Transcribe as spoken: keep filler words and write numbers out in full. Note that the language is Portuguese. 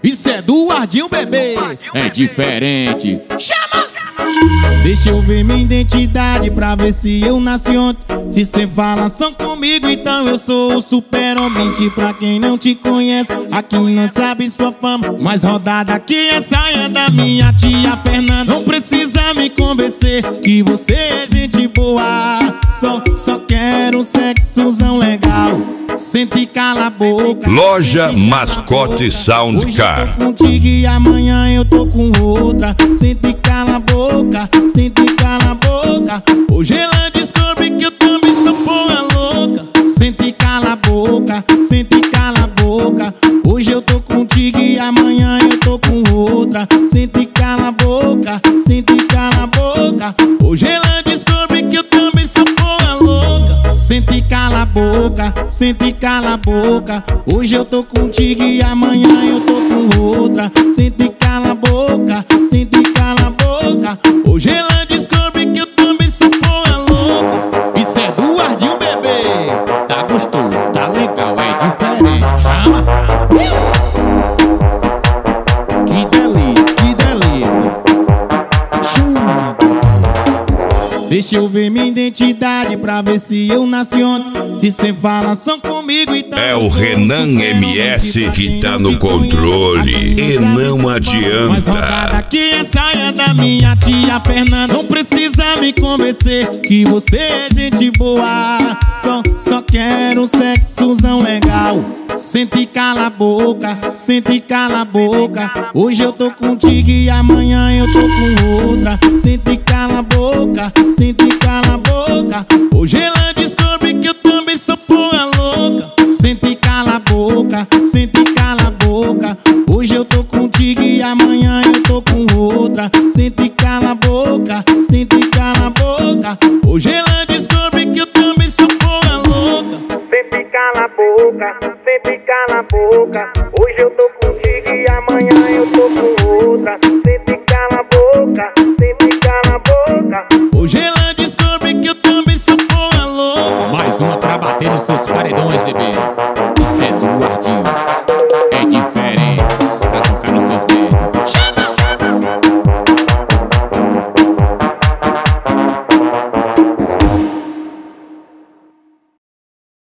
Isso é do Ardinho, bebê. É diferente. Chama! Deixa eu ver minha identidade pra ver se eu nasci ontem. Se cê fala são comigo, então eu sou o super-homem. Pra quem não te conhece, aqui não sabe sua fama. Mas rodada que é saia da minha tia Fernanda. Não precisa me convencer que você é gente boa. Só, só quero um sexozão legal. Sente e cala a boca. Loja Mascote Sound Car. Hoje eu tô contigo e amanhã eu tô com outra. Sente e cala a boca, sente e cala a boca. Hoje ela descobre que eu também sou porra louca. Sente e cala a boca, sente e cala a boca. Hoje eu tô contigo e amanhã eu tô com outra. Sente e cala a boca, sente e cala a boca. Hoje ela descobre que eu também sou porra louca. Sente e cala a boca, sente e cala a boca. Hoje eu tô contigo e amanhã eu tô com outra. Sente e cala a boca, sente e cala a boca. Hoje ela descobre que eu também sou porra louca. Isso é do Ardinho, bebê. Tá gostoso, tá legal, é diferente. Chama! Que delícia, que delícia. Chama! Deixa eu ver minha identidade pra ver se eu nasci ontem. Se cê fala são comigo, então é o Renan M S que tá no controle e não adianta. Mas rodada que é saia da minha tia Fernanda. Não precisa me convencer que você é gente boa. Só, só quero um sexozão legal. Sente e cala a boca, sente e cala a boca. Hoje eu tô contigo e amanhã eu tô com outra. Sente e cala a boca, sente e cala a boca. Hoje ela descobre que eu também sou porra louca. Sente e cala a boca, sente e cala a boca. Hoje eu tô contigo e amanhã eu tô com outra. Sente e cala a boca, sente e cala a boca. Hoje ela descobre